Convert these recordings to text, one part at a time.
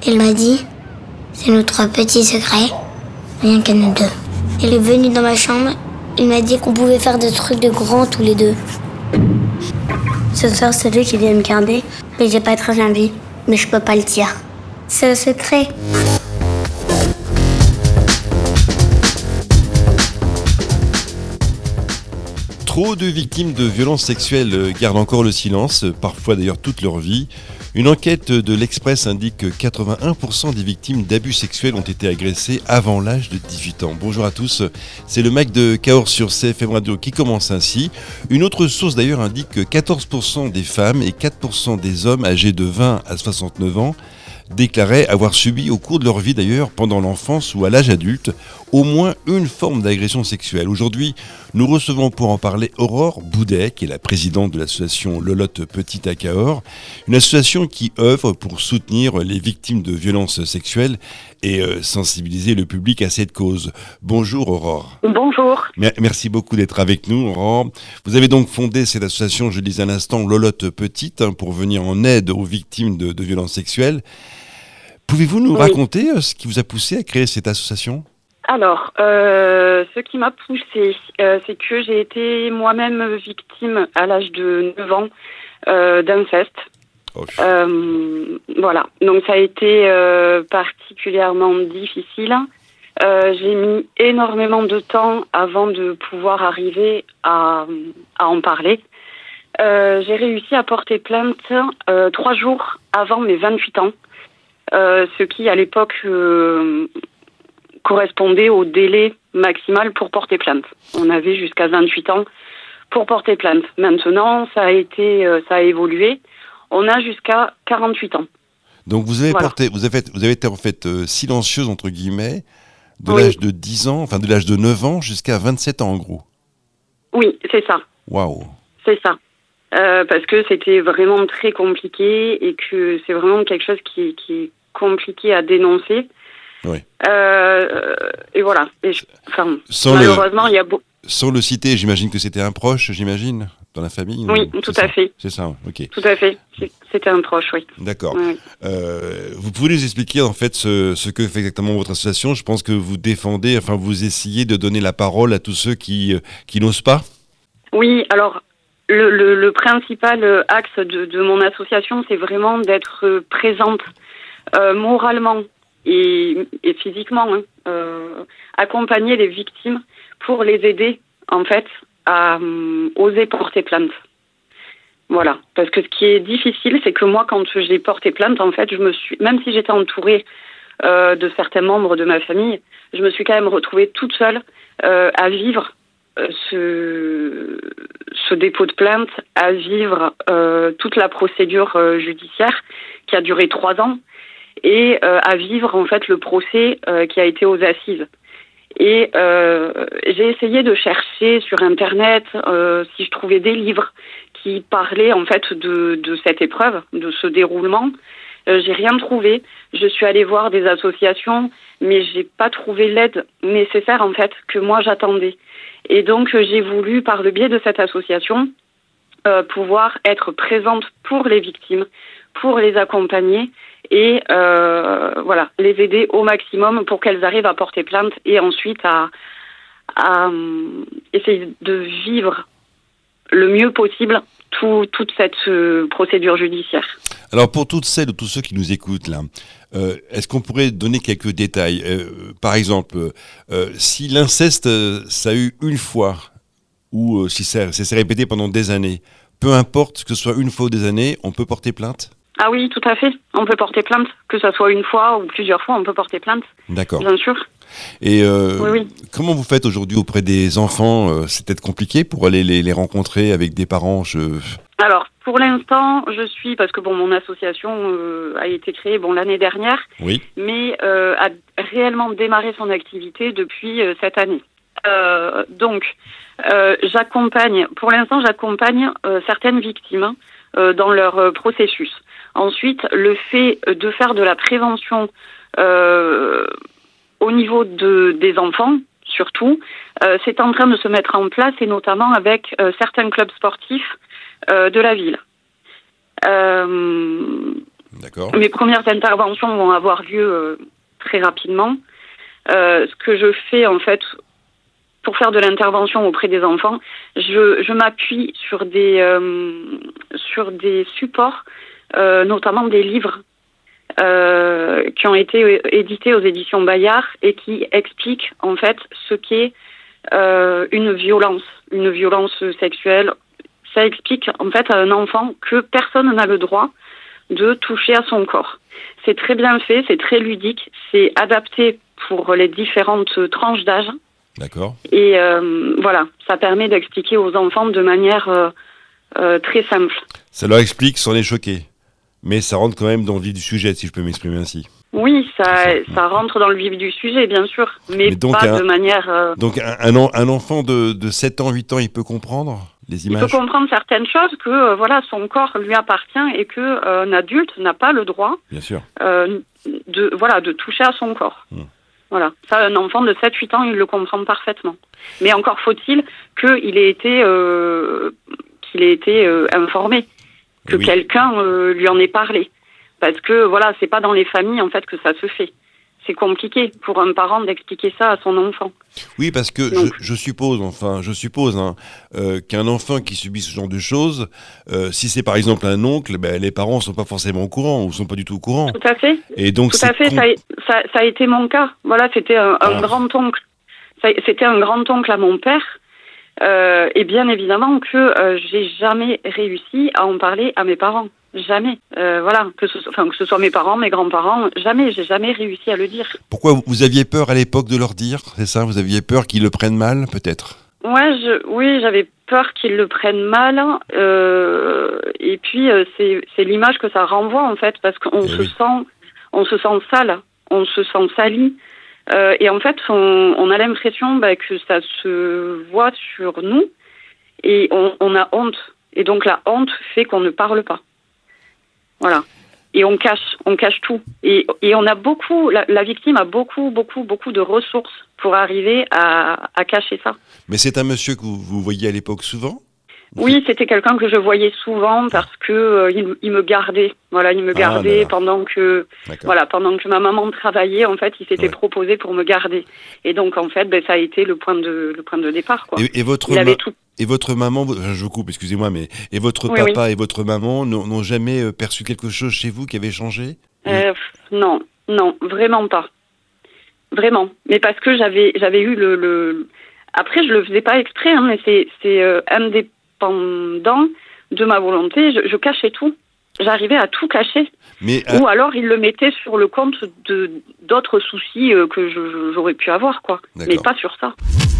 Il m'a dit, c'est notre petit secret, rien qu'à nous deux. Il est venu dans ma chambre, il m'a dit qu'on pouvait faire des trucs de grands tous les deux. Ce soir, c'est lui qui vient me garder, mais j'ai pas très envie, mais je peux pas le dire. C'est le secret. Trop de victimes de violences sexuelles gardent encore le silence, parfois d'ailleurs toute leur vie. Une enquête de l'Express indique que 81% des victimes d'abus sexuels ont été agressées avant l'âge de 18 ans. Bonjour à tous, c'est le MAC de Cahors sur CFM Radio qui commence ainsi. Une autre source d'ailleurs indique que 14% des femmes et 4% des hommes âgés de 20 à 69 ans déclaraient avoir subi au cours de leur vie d'ailleurs, pendant l'enfance ou à l'âge adulte, au moins une forme d'agression sexuelle. Aujourd'hui, nous recevons pour en parler Aurore Boudet, qui est la présidente de l'association Lolotte Petite à Cahors, une association qui œuvre pour soutenir les victimes de violences sexuelles et sensibiliser le public à cette cause. Bonjour Aurore. Bonjour. Merci beaucoup d'être avec nous Aurore. Vous avez donc fondé cette association, je le disais à l'instant, Lolotte Petite, pour venir en aide aux victimes de violences sexuelles. Pouvez-vous nous raconter ce qui vous a poussé à créer cette association ? Alors, ce qui m'a poussée, c'est que j'ai été moi-même victime à l'âge de 9 ans d'inceste. Voilà, donc ça a été particulièrement difficile. J'ai mis énormément de temps avant de pouvoir arriver à en parler. J'ai réussi à porter plainte 3 jours avant mes 28 ans. Ce qui, à l'époque, correspondait au délai maximal pour porter plainte. On avait jusqu'à 28 ans pour porter plainte. Maintenant, ça a évolué. On a jusqu'à 48 ans. Donc vous avez vous avez été en fait silencieuse, entre guillemets, de l'âge de 10 ans, enfin de l'âge de 9 ans jusqu'à 27 ans en gros. Oui, c'est ça. Waouh. C'est ça. Parce que c'était vraiment très compliqué et que c'est vraiment quelque chose qui est compliqué à dénoncer. Oui. Et voilà. Malheureusement, il y a sans le citer, j'imagine que c'était un proche, dans la famille. Oui, tout à fait. C'est ça, ok. Tout à fait. C'était un proche, oui. D'accord. Oui. Vous pouvez nous expliquer en fait ce que fait exactement votre association ? Je pense que vous défendez, vous essayez de donner la parole à tous ceux qui n'osent pas. Oui, alors le principal axe de mon association, c'est vraiment d'être présente moralement et physiquement, accompagner les victimes pour les aider en fait à oser porter plainte. Voilà, parce que ce qui est difficile, c'est que moi, quand j'ai porté plainte, en fait, même si j'étais entourée de certains membres de ma famille, je me suis quand même retrouvée toute seule à vivre ce dépôt de plainte, à vivre toute la procédure judiciaire qui a duré 3 ans et à vivre en fait le procès qui a été aux assises. Et j'ai essayé de chercher sur Internet si je trouvais des livres qui parlaient en fait de cette épreuve, de ce déroulement. J'ai rien trouvé. Je suis allée voir des associations, mais j'ai pas trouvé l'aide nécessaire en fait que moi j'attendais. Et donc j'ai voulu, par le biais de cette association, pouvoir être présente pour les victimes, pour les accompagner et les aider au maximum pour qu'elles arrivent à porter plainte et ensuite à essayer de vivre le mieux possible toute cette procédure judiciaire. Alors pour toutes celles ou tous ceux qui nous écoutent là, est-ce qu'on pourrait donner quelques détails ? Par exemple, si l'inceste ça a eu une fois ou si ça s'est répété pendant des années, peu importe que ce soit une fois ou des années, on peut porter plainte ? Ah oui, tout à fait. On peut porter plainte, que ce soit une fois ou plusieurs fois, on peut porter plainte. D'accord. Bien sûr. Et oui. Comment vous faites aujourd'hui auprès des enfants ? C'est peut-être compliqué pour aller les rencontrer avec des parents Alors, pour l'instant, parce que mon association a été créée l'année dernière, oui. Mais a réellement démarré son activité depuis cette année. J'accompagne certaines victimes dans leur processus. Ensuite, le fait de faire de la prévention au niveau des enfants, surtout, c'est en train de se mettre en place et notamment avec certains clubs sportifs de la ville. D'accord. Mes premières interventions vont avoir lieu très rapidement. Ce que je fais en fait pour faire de l'intervention auprès des enfants, je m'appuie sur des supports, notamment des livres qui ont été édités aux éditions Bayard et qui expliquent en fait ce qu'est une violence sexuelle. Ça explique en fait à un enfant que personne n'a le droit de toucher à son corps. C'est très bien fait, c'est très ludique, c'est adapté pour les différentes tranches d'âge. D'accord. Et voilà, ça permet d'expliquer aux enfants de manière très simple. Ça leur explique sans les choquer, mais ça rentre quand même dans le vif du sujet, si je peux m'exprimer ainsi. Oui, ça rentre dans le vif du sujet, bien sûr, mais donc pas de manière... Donc un enfant de 7 ans, 8 ans, il peut comprendre les images? Il peut comprendre certaines choses, que voilà, son corps lui appartient et qu'un adulte n'a pas le droit bien sûr. De toucher à son corps. Voilà. Ça, un enfant de 7-8 ans, il le comprend parfaitement. Mais encore faut-il qu'il ait été informé, que quelqu'un lui en ait parlé. Parce que voilà, c'est pas dans les familles en fait que ça se fait. C'est compliqué pour un parent d'expliquer ça à son enfant. Oui, parce que je suppose qu'un enfant qui subit ce genre de choses, si c'est par exemple un oncle, les parents sont pas forcément au courant ou sont pas du tout au courant. Tout à fait. Et donc ça a été mon cas. Voilà, c'était un grand-oncle. C'était un grand-oncle à mon père. Et bien évidemment que j'ai jamais réussi à en parler à mes parents. Jamais. Voilà, que ce soit mes parents, mes grands-parents, j'ai jamais réussi à le dire. Pourquoi vous aviez peur à l'époque de leur dire, c'est ça? Vous aviez peur qu'ils le prennent mal, peut-être? Oui, j'avais peur qu'ils le prennent mal. Et puis c'est l'image que ça renvoie en fait, parce qu'on se sent sale, on se sent sali. Et en fait, on a l'impression que ça se voit sur nous et on a honte. Et donc la honte fait qu'on ne parle pas. Voilà. Et on cache tout. Et on a la victime a beaucoup de ressources pour arriver à cacher ça. Mais c'est un monsieur que vous voyiez à l'époque souvent? Oui, c'était quelqu'un que je voyais souvent parce que il me gardait. Voilà, il me gardait pendant que ma maman travaillait. En fait, il s'était proposé pour me garder. Et donc, en fait, ça a été le point de départ, quoi. Et votre maman, je vous coupe, excusez-moi, mais et votre papa et votre maman n'ont jamais perçu quelque chose chez vous qui avait changé? Non, vraiment pas. Vraiment. Mais parce que j'avais eu le... Après, je le faisais pas exprès, mais c'est indépendant de ma volonté. Je cachais tout. J'arrivais à tout cacher. Ou alors, il le mettait sur le compte d'autres soucis que j'aurais pu avoir, quoi. Mais pas sur ça.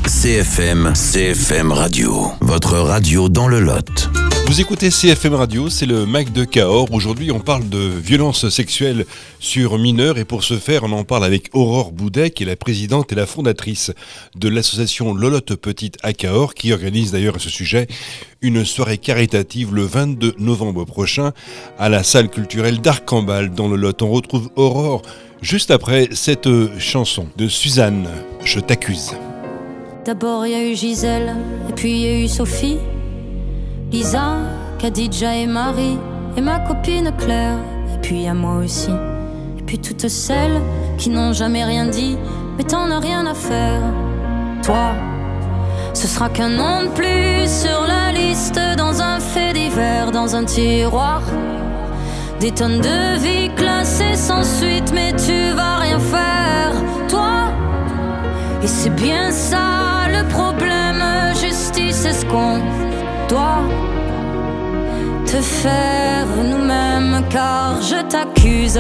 CFM Radio, votre radio dans le Lot. Vous écoutez CFM Radio, c'est le Mac de Cahors. Aujourd'hui, on parle de violences sexuelles sur mineurs et pour ce faire, on en parle avec Aurore Boudet, qui est la présidente et la fondatrice de l'association Lolotte Petite à Cahors, qui organise d'ailleurs à ce sujet une soirée caritative le 22 novembre prochain à la salle culturelle d'Arcambal dans le Lot. On retrouve Aurore juste après cette chanson de Suzanne, Je t'accuse. D'abord il y a eu Gisèle, et puis il y a eu Sophie, Lisa, Khadija et Marie, et ma copine Claire, et puis il y a moi aussi. Et puis toutes celles qui n'ont jamais rien dit, mais t'en as rien à faire. Toi, ce sera qu'un nom de plus sur la liste, dans un fait divers, dans un tiroir. Des tonnes de vies classées sans suite, mais tu vas rien faire, toi. Et c'est bien ça le problème, justice, est-ce qu'on doit te faire nous-mêmes? Car je t'accuse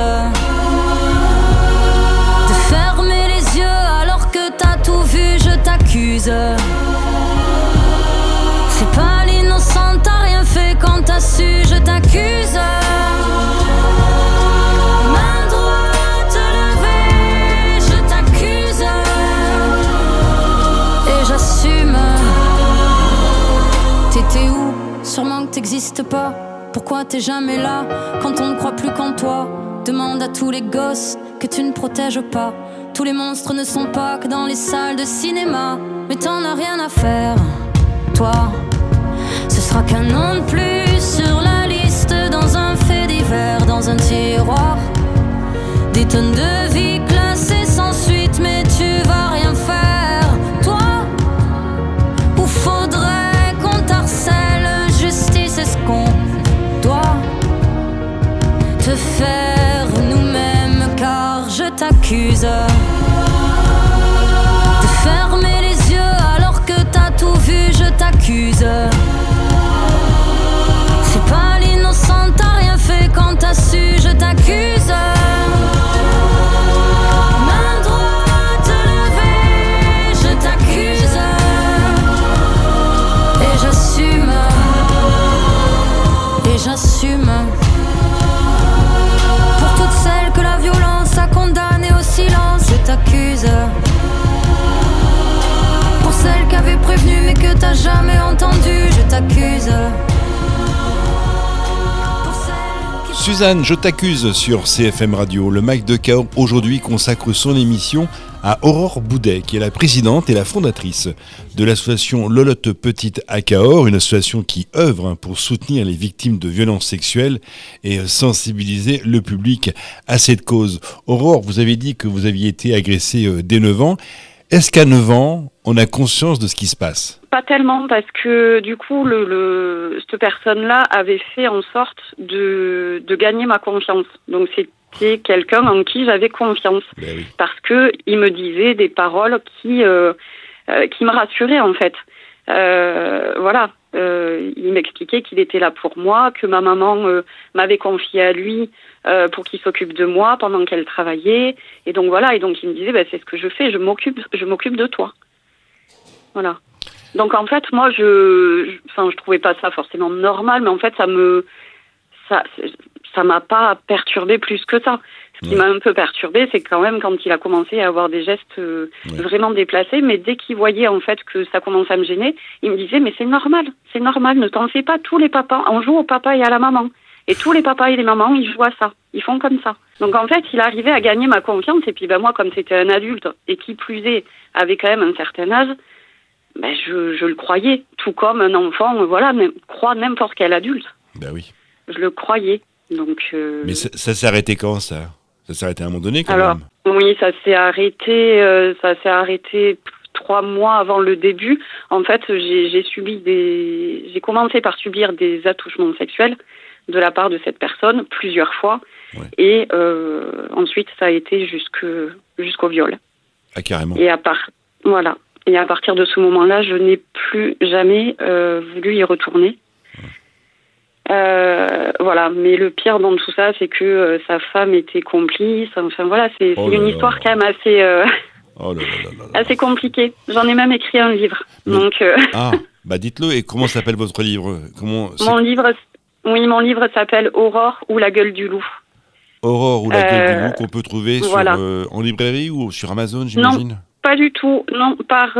de fermer les yeux alors que t'as tout vu, je t'accuse. Fais pas l'innocente, t'as rien fait quand t'as su, je t'accuse. Main droite levée, je t'accuse. Et j'assume. T'étais où? Sûrement que t'existes pas. Pourquoi t'es jamais là quand on ne croit plus qu'en toi? Demande à tous les gosses que tu ne protèges pas. Tous les monstres ne sont pas que dans les salles de cinéma. Mais t'en as rien à faire, toi. Ce sera qu'un nom de plus sur la liste, dans un fait divers. faire dans un tiroir. Des tonnes de vie classées sans suite, mais tu vas rien faire, toi. Ou faudrait qu'on t'harcèle, justice, est-ce qu'on doit te faire nous-mêmes, car je t'accuse de fermer les yeux alors que t'as tout vu, je t'accuse. C'est pas l'innocent, t'as rien fait quand t'as su, je t'accuse. Main droite levée, je t'accuse. Et j'assume, et j'assume. Pour toutes celles que la violence a condamnées au silence, je t'accuse. Pour celles qui avaient prévenu mais que t'as jamais entendu, je t'accuse. Suzanne, je t'accuse sur CFM Radio. Le Mac de Cahors aujourd'hui consacre son émission à Aurore Boudet, qui est la présidente et la fondatrice de l'association Lolotte Petite à Cahors, une association qui œuvre pour soutenir les victimes de violences sexuelles et sensibiliser le public à cette cause. Aurore, vous avez dit que vous aviez été agressée dès 9 ans. Est-ce qu'à 9 ans, on a conscience de ce qui se passe ? Pas tellement, parce que du coup, cette personne-là avait fait en sorte de gagner ma confiance. Donc c'était quelqu'un en qui j'avais confiance, Oui. parce que il me disait des paroles qui me rassuraient en fait. Voilà, il m'expliquait qu'il était là pour moi, que ma maman m'avait confié à lui pour qu'il s'occupe de moi pendant qu'elle travaillait. Et donc voilà, et donc il me disait, c'est ce que je fais, je m'occupe de toi. Voilà. Donc en fait, moi, je trouvais pas ça forcément normal, mais en fait, ça m'a pas perturbé plus que ça. Ce qui m'a un peu perturbé, c'est quand même quand il a commencé à avoir des gestes vraiment déplacés, mais dès qu'il voyait en fait que ça commençait à me gêner, il me disait, mais c'est normal, ne t'en fais pas, tous les papas, on joue au papa et à la maman. Et tous les papas et les mamans, ils jouent à ça, ils font comme ça. Donc en fait, il arrivait à gagner ma confiance, et puis moi, comme c'était un adulte, et qui plus est, avait quand même un certain âge, je le croyais, tout comme un enfant, croit n'importe quel adulte. Ben oui. Je le croyais, donc... Mais ça s'est arrêté quand, ça ? Ça s'est arrêté à un moment donné, quand même ? Oui, ça s'est arrêté 3 mois avant le début. En fait, j'ai commencé par subir des attouchements sexuels de la part de cette personne, plusieurs fois. Ouais. Et ensuite, ça a été jusqu'au viol. Ah, carrément. Et à partir de ce moment-là, je n'ai plus jamais voulu y retourner. Voilà, mais le pire dans tout ça, c'est que sa femme était complice. Enfin voilà, c'est une histoire quand même assez compliquée. J'en ai même écrit un livre. Mais... Donc dites-le. Et comment s'appelle votre livre ? Mon livre s'appelle Aurore ou la gueule du loup. Aurore ou la gueule du loup, qu'on peut trouver en librairie ou sur Amazon, j'imagine ? Non, pas du tout. Non, par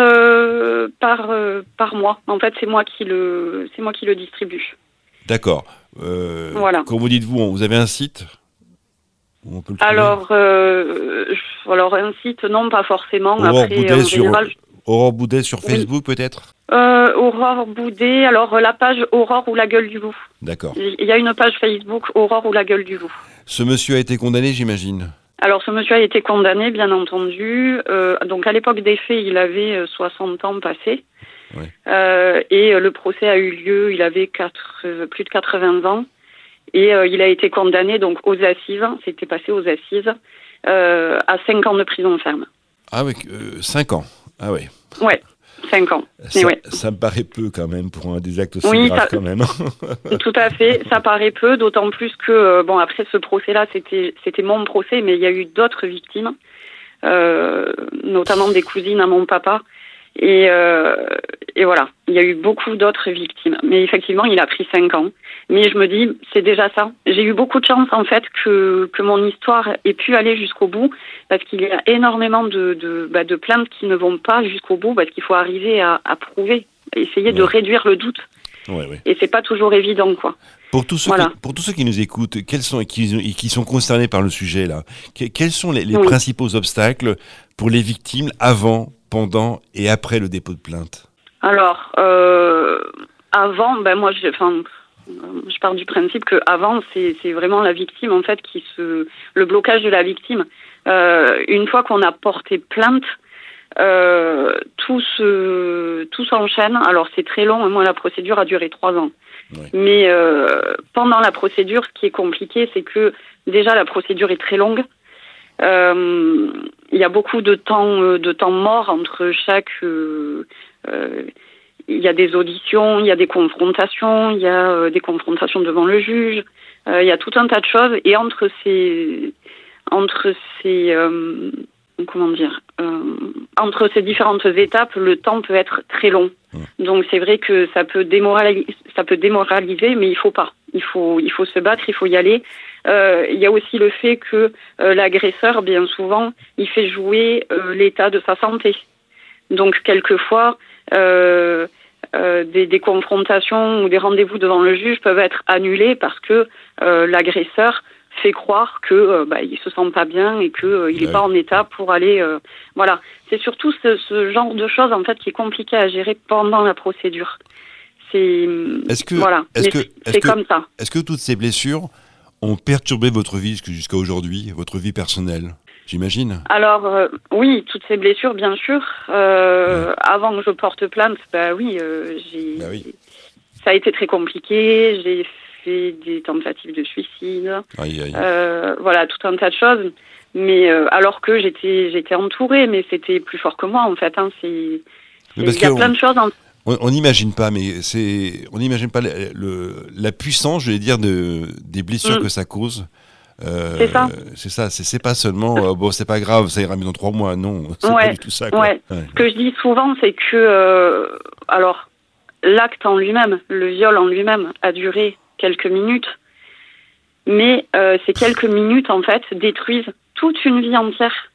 mois. En fait, c'est moi qui le distribue. D'accord. Voilà. Quand vous dites vous avez un site où on peut le trouver ? Alors un site, non, pas forcément. Aurore Boudet sur Facebook, peut-être ? Aurore Boudet, alors la page Aurore ou la gueule du loup. D'accord. Il y a une page Facebook Aurore ou la gueule du loup. Ce monsieur a été condamné, j'imagine ? Alors ce monsieur a été condamné, bien entendu. Donc à l'époque des faits, il avait 60 ans passés. Ouais. Et le procès a eu lieu, il avait plus de 80 ans. Et il a été condamné donc aux assises, c'était passé aux assises, à 5 ans de prison ferme. Ah oui, 5 ans. Ah oui. Ouais, 5 ans. Ça me paraît peu quand même pour un des actes aussi graves quand même. Tout à fait, ça paraît peu, d'autant plus que, après ce procès-là, c'était mon procès, mais il y a eu d'autres victimes, notamment des cousines à mon papa. Et voilà, il y a eu beaucoup d'autres victimes. Mais effectivement, il a pris 5 ans. Mais je me dis, c'est déjà ça. J'ai eu beaucoup de chance, en fait, que mon histoire ait pu aller jusqu'au bout, parce qu'il y a énormément de plaintes qui ne vont pas jusqu'au bout, parce qu'il faut arriver à prouver, essayer de réduire le doute. Ouais. Et c'est pas toujours évident, quoi. Pour tous ceux qui nous écoutent, qui sont concernés par le sujet, là, quels sont les principaux obstacles pour les victimes avant, pendant et après le dépôt de plainte ? Alors, avant, Je pars du principe qu'avant, c'est vraiment la victime, en fait, le blocage de la victime. Une fois qu'on a porté plainte, tout s'enchaîne. Alors, c'est très long. Moi, la procédure a duré 3 ans. Ouais. Mais pendant la procédure, ce qui est compliqué, c'est que déjà, la procédure est très longue. Il y a beaucoup de temps mort entre chaque... il y a des auditions, il y a des confrontations, il y a des confrontations devant le juge. Il y a tout un tas de choses. Et entre ces différentes étapes, le temps peut être très long. Donc c'est vrai que ça peut démoraliser, mais il faut pas. Il faut se battre, il faut y aller. Il y a aussi le fait que l'agresseur, bien souvent, il fait jouer l'état de sa santé. Donc quelquefois, des confrontations ou des rendez-vous devant le juge peuvent être annulés parce que l'agresseur fait croire que il se sent pas bien et que il est pas en état pour aller voilà. C'est surtout ce genre de choses en fait qui est compliqué à gérer pendant la procédure. C'est comme ça. Est-ce que toutes ces blessures ont perturbé votre vie jusqu'à aujourd'hui, votre vie personnelle, j'imagine? Alors oui, toutes ces blessures bien sûr. Avant que je porte plainte, ça a été très compliqué. J'ai fait des tentatives de suicide, voilà, tout un tas de choses. Mais alors que j'étais entourée, mais c'était plus fort que moi en fait. Hein. Il y a plein de choses. On n'imagine pas, on n'imagine pas la puissance, je vais dire, des blessures que ça cause. C'est ça. C'est ça. C'est pas seulement c'est pas grave, ça ira mieux dans 3 mois. Non, c'est pas du tout ça. Quoi. Ouais. Ce que je dis souvent, c'est que alors l'acte en lui-même, le viol en lui-même, a duré quelques minutes, mais ces quelques minutes en fait détruisent toute une vie entière.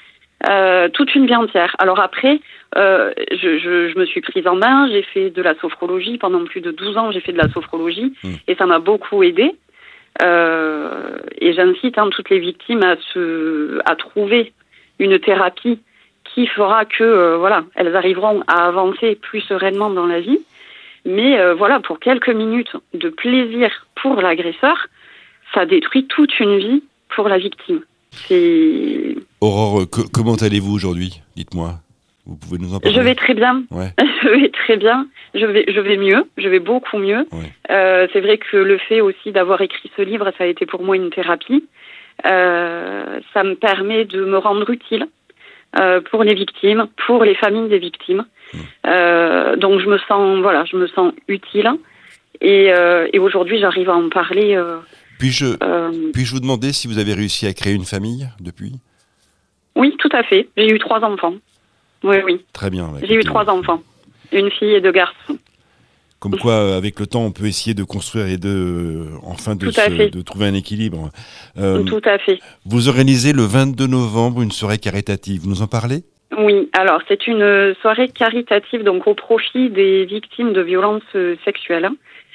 Alors après, je me suis prise en main, j'ai fait de la sophrologie pendant plus de 12 ans, j'ai fait de la sophrologie et ça m'a beaucoup aidée. Et j'incite toutes les victimes à trouver une thérapie qui fera que elles arriveront à avancer plus sereinement dans la vie. Mais pour quelques minutes de plaisir pour l'agresseur, ça détruit toute une vie pour la victime. Aurore, comment allez-vous aujourd'hui? Dites-moi. Vous pouvez nous en parler? Je vais très bien. Ouais. Je vais très bien. Je vais mieux. Je vais beaucoup mieux. Ouais. C'est vrai que le fait aussi d'avoir écrit ce livre, ça a été pour moi une thérapie. Ça me permet de me rendre utile pour les victimes, pour les familles des victimes. Donc je me sens utile. Et aujourd'hui, j'arrive à en parler. Puis-je vous demander si vous avez réussi à créer une famille depuis? Oui, tout à fait. J'ai eu 3 enfants. Oui. Très bien. J'ai eu 3 enfants. Une fille et 2 garçons. Comme quoi, avec le temps, on peut essayer de construire et de trouver un équilibre. Tout à fait. Vous organisez le 22 novembre une soirée caritative. Vous nous en parlez? Oui, alors c'est une soirée caritative donc au profit des victimes de violences sexuelles.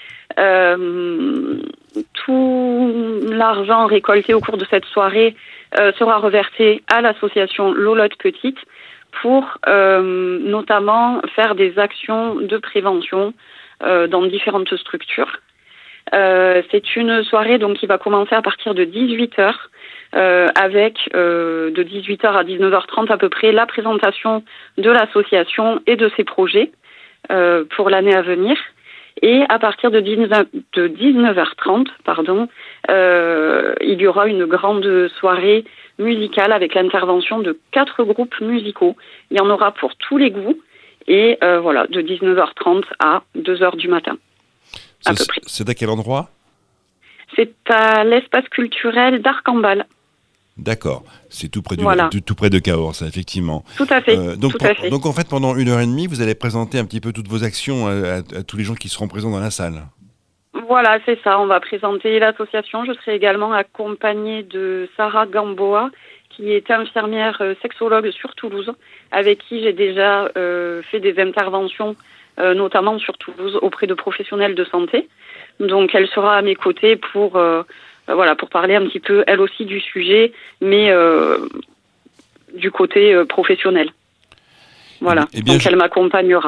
Tout l'argent récolté au cours de cette soirée sera reversé à l'association Lolotte Petite pour notamment faire des actions de prévention dans différentes structures. C'est une soirée donc qui va commencer à partir de 18h avec de 18h à 19h30 à peu près la présentation de l'association et de ses projets pour l'année à venir. Et à partir de 19h30, il y aura une grande soirée musicale avec l'intervention de 4 groupes musicaux. Il y en aura pour tous les goûts. Et de 19h30 à 2h du matin, à peu près. C'est à quel endroit? C'est à l'espace culturel d'Arcambal. D'accord, c'est tout près tout près de Cahors, ça, effectivement. Tout à fait. Donc en fait, pendant 1h30, vous allez présenter un petit peu toutes vos actions à tous les gens qui seront présents dans la salle. Voilà, c'est ça. On va présenter l'association. Je serai également accompagnée de Sarah Gamboa, qui est infirmière sexologue sur Toulouse, avec qui j'ai déjà fait des interventions, notamment sur Toulouse, auprès de professionnels de santé. Donc elle sera à mes côtés pour parler un petit peu, elle aussi, du sujet, mais du côté professionnel. Voilà, donc elle m'accompagnera.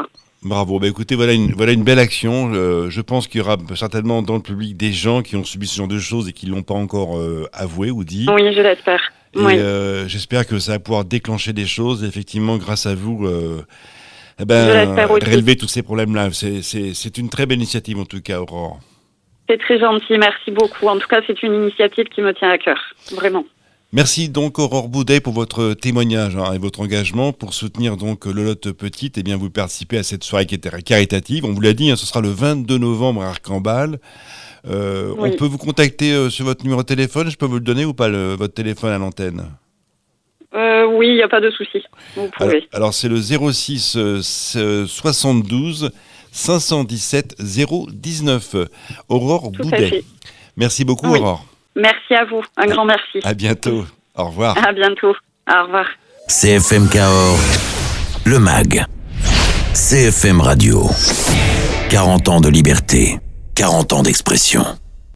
Bravo, écoutez, voilà une belle action. Je pense qu'il y aura certainement dans le public des gens qui ont subi ce genre de choses et qui ne l'ont pas encore avoué ou dit. Oui, je l'espère. Et Oui. j'espère que ça va pouvoir déclencher des choses. Effectivement, grâce à vous, Je l'espère aussi. relever tous ces problèmes-là. C'est une très belle initiative en tout cas, Aurore. C'est très gentil, merci beaucoup. En tout cas, c'est une initiative qui me tient à cœur, vraiment. Merci donc Aurore Boudet pour votre témoignage et votre engagement pour soutenir donc le Lot Petite. Eh bien, vous participez à cette soirée qui est caritative. On vous l'a dit, ce sera le 22 novembre à Arcambal. Oui. On peut vous contacter sur votre numéro de téléphone. Je peux vous le donner ou pas, votre téléphone à l'antenne? Oui, il n'y a pas de souci. Vous pouvez. Alors c'est le 06 72 517 019. Aurore Tout à Boudet. fait. Merci beaucoup, Oui. Aurore. Merci à vous. Un grand merci. À bientôt. Au revoir. À bientôt. Au revoir. CFM Cahors, le MAG. CFM Radio. 40 ans de liberté, 40 ans d'expression.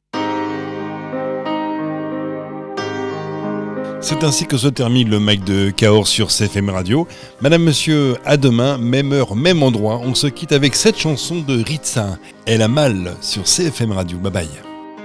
C'est ainsi que se termine le MAG de Cahors sur CFM Radio. Madame, monsieur, à demain, même heure, même endroit. On se quitte avec cette chanson de Ritza. Elle a mal sur CFM Radio. Bye bye.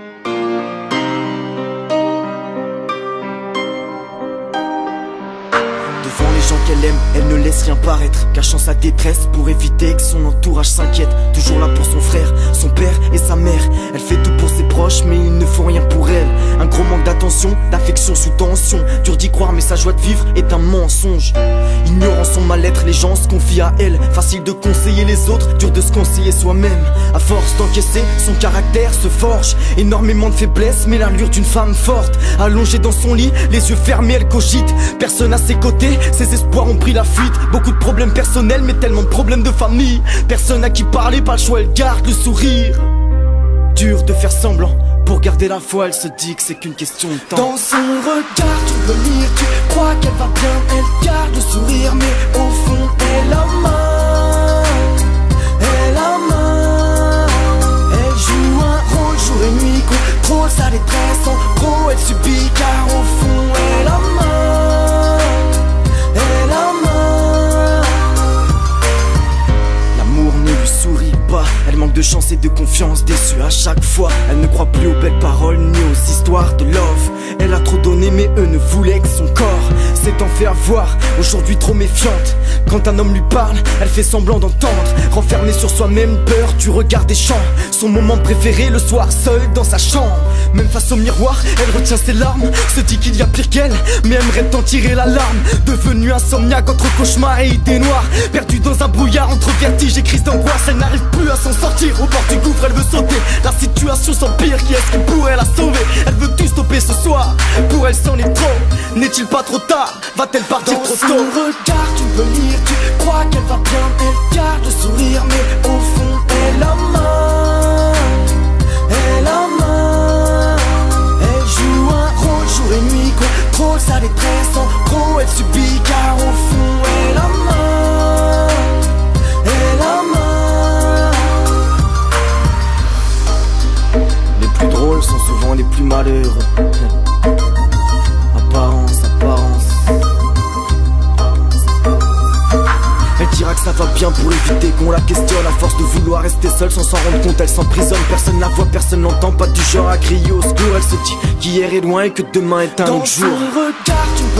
Devant les gens qu'elle aime, elle ne laisse rien paraître, cachant sa détresse pour éviter que son entourage s'inquiète. Toujours là pour son frère, son père et sa mère. Elle fait tout pour ses proches mais ils ne font rien pour elle. Un gros manque d'attention, d'affection sous tension. Dur d'y croire mais sa joie de vivre est un mensonge. Ignorant son mal-être, les gens se confient à elle. Facile de conseiller les autres, dur de se conseiller soi-même. À force d'encaisser, son caractère se forge. Énormément de faiblesse mais l'allure d'une femme forte. Allongée dans son lit, les yeux fermés, elle cogite. Personne à ses côtés, ses espoirs ont pris la fuite. Beaucoup de problèmes personnels mais tellement de problèmes de famille. Personne à qui parler, pas le choix, elle garde le sourire. Dur de faire semblant, pour garder la foi, elle se dit que c'est qu'une question de temps. Dans son regard, tu peux lire, tu crois qu'elle va bien. Elle garde le sourire mais au fond, elle a mal. Elle a mal. Elle joue un rôle jour et nuit, contrôle sa détresse. En gros, elle subit car au fond, elle a mal. Elle a mal. L'amour ne lui sourit pas. Elle manque de chance et de confiance, déçue à chaque fois. Elle ne croit plus aux belles paroles ni aux histoires de love. Elle a trop donné mais eux ne voulaient que son corps. S'étant fait avoir, aujourd'hui trop méfiante. Quand un homme lui parle, elle fait semblant d'entendre. Renfermée sur soi-même, peur du regard des gens. Son moment préféré, le soir, seule dans sa chambre. Même face au miroir, elle retient ses larmes. Se dit qu'il y a pire qu'elle, mais aimerait en tirer l'alarme. Devenue insomniaque entre cauchemars et idées noires. Perdue dans un brouillard entre vertige et crise d'angoisse. Elle n'arrive plus à s'en sortir, au bord du gouffre elle veut sauter. La situation s'empire, qui est-ce qui pourrait la sauver? Elle veut tout stopper ce soir, pour elle c'en est trop. N'est-il pas trop tard? Va-t-elle partir trop tôt? Dans son regard tu peux lire, tu crois qu'elle va bien. Elle garde le sourire mais au fond elle a mal. Elle a mal. Elle joue un rôle jour et nuit, contrôle sa détresse. En gros elle subit car au fond elle a mal. Elle a mal. Les plus drôles sont souvent les plus malheureux. Apparence. Elle dira que ça va bien pour éviter qu'on la questionne. À force de vouloir rester seule sans s'en rendre compte, elle s'emprisonne. Personne la voit, personne l'entend, pas du genre à crier au secours. Elle se dit qu'hier est loin et que demain est un autre jour. Dans son regard, tu